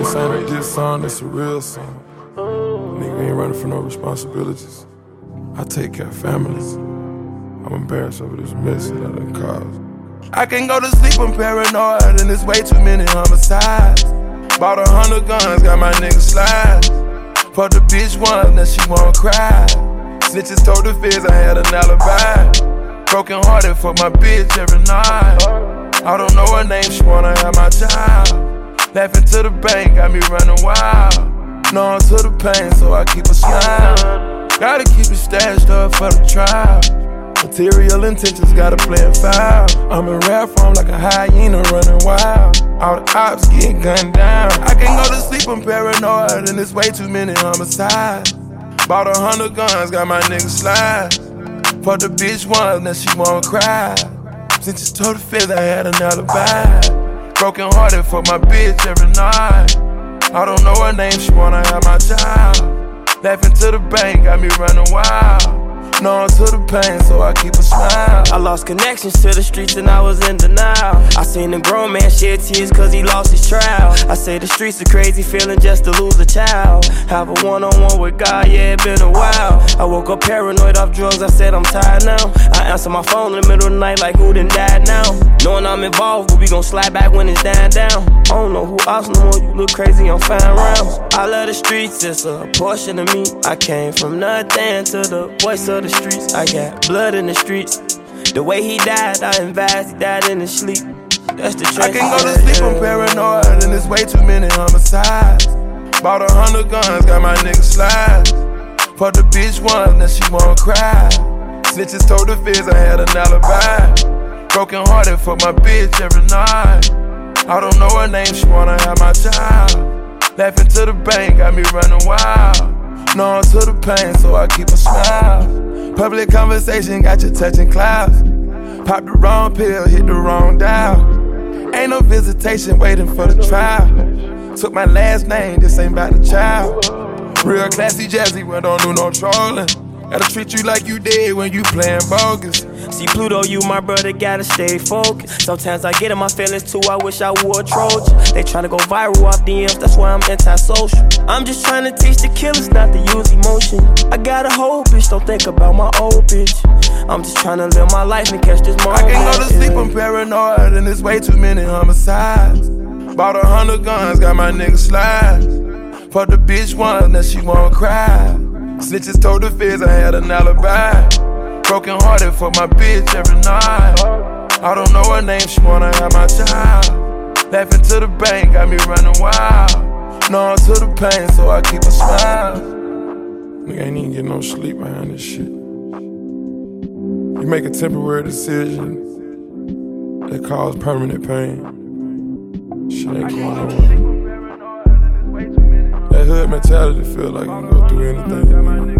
This ain't a diss song, it's a real song. Nigga ain't running for no responsibilities. I take care of families. I'm embarrassed over this mess that I done caused. I can't go to sleep, I'm paranoid, and there's way too many homicides. Bought 100 guns, got my niggas slide. Fuck the bitch once, now she won't cry. Snitches told the feds I had an alibi. Broken hearted for my bitch every night. I don't know her name, she wanna have my child. Laughing to the bank, got me running wild. Numb to the pain, so I keep a smile. Gotta keep it stashed up for the trial. Material intentions gotta play a foul. I'm in rap form like a hyena running wild. All the ops getting gunned down. I can't go to sleep, I'm paranoid, and there's way too many homicides. Bought 100 guns, got my niggas slide. Fuck the bitch once, now she won't cry. Since just told the feds I had an alibi. Broken hearted for my bitch every night. I don't know her name, she wanna have my child. Laughing to the bank, got me running wild. Numb to the pain, so I keep a smile. I lost connections to the streets and I was in denial. I seen a grown man shed tears cause he lost his trial. I say the streets a crazy feeling just to lose a child. Have a one-on-one with God, yeah, it been a while. I woke up paranoid off drugs, I said I'm tired now. I answer my phone in the middle of the night like who done died now. Knowing I'm involved, but we gon' slide back when it's dying down. I don't know who else no more, you look crazy, I'm fine rounds. I love the streets, it's a portion of me. I came from nothing to the voice of the streets. I got blood in the streets. The way he died, I advised he died in his sleep. That's the I can't go to sleep, I'm paranoid, and there's way too many homicides. Bought 100 guns, got my niggas slide. Fuck the bitch once, now she won't cry. Snitches told the feds I had an alibi. Broken hearted for my bitch every night. I don't know her name, she wanna have my child. Laughing to the bank, got me running wild. Numb to the pain, so I keep a smile. Public conversation got you touching clouds. Pop the wrong pill, hit the wrong dial. Ain't no visitation waiting for the trial. Took my last name, this ain't about the child. Real classy jazzy, we don't do no trolling. Gotta treat you like you dead when you playing bogus. See Pluto, you my brother, gotta stay focused. Sometimes I get in my feelings too, I wish I wore a Trojan. They tryna go viral off DMs, that's why I'm antisocial. I'm just tryna teach the killers not to use emotion. I got a whole bitch, don't think about my old bitch. I'm just tryna live my life and catch this moment. I can't go to sleep, I'm paranoid, and there's way too many homicides. Bought 100 guns, got my niggas slide. Fuck the bitch once, now she won't cry. Snitches told the feds I had an alibi. Broken hearted for my bitch every night. I don't know her name, she wanna have my child. Laughing to the bank, got me running wild. Numb to the pain, so I keep a smile. Nigga ain't even getting no sleep behind this shit. You make a temporary decision that cause permanent pain. Shit ain't going on. That hood mentality feel like you can go through anything.